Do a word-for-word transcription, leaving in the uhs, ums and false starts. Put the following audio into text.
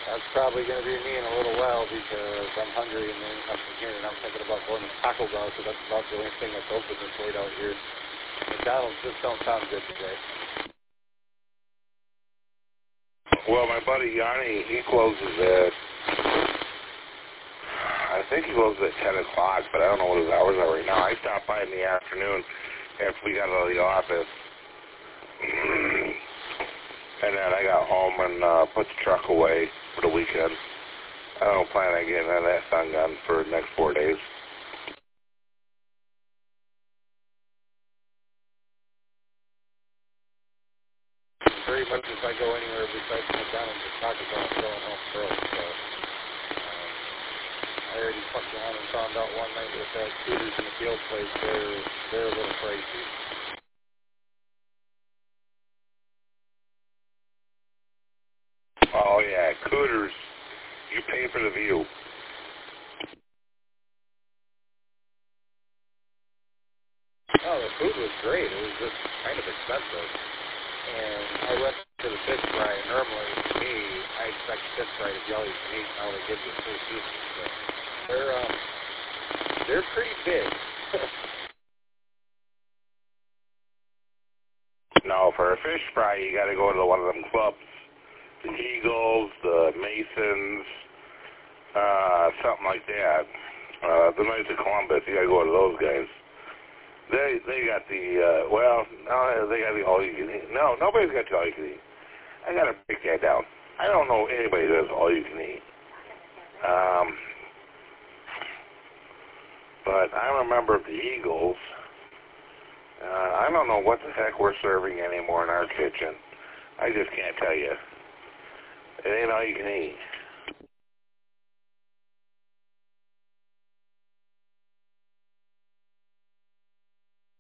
That's probably going to be me in a little while because I'm hungry and then I'm from here and I'm thinking about going to Taco Bell because that's about the only thing that's open this late out here. McDonald's just don't sound good today. Well, my buddy Yanni, he closes at, I think he closes at ten o'clock, but I don't know what his hours are right now. I stopped by in the afternoon after we got out of the office. And then I got home and uh, put the truck away for the weekend. I don't plan on getting that done done for the next four days. Very much if I go anywhere besides McDonald's or Taco Bell, I'm going home broke. So um, I already fucked around and found out one night with that Cooters in the field place. They're they're a little crazy. Oh yeah, Cooters. You pay for the view. Oh, the food was great. It was just kind of expensive. And I went to the fish fry. Normally, to me, I expect fish fry to be all you can eat. Now they give you full pieces. So they're um, they're pretty big. No, for a fish fry, you got to go to one of them clubs. The Eagles, the Masons, uh, something like that. Uh, the Knights of Columbus, you got to go to those guys. They they got the, uh, well, no, they got the all you can eat. No, nobody's got the all you can eat. I got to break that down. I don't know anybody that does all you can eat. Um, but I remember the Eagles. Uh, I don't know what the heck we're serving anymore in our kitchen. I just can't tell you. It ain't all you can eat.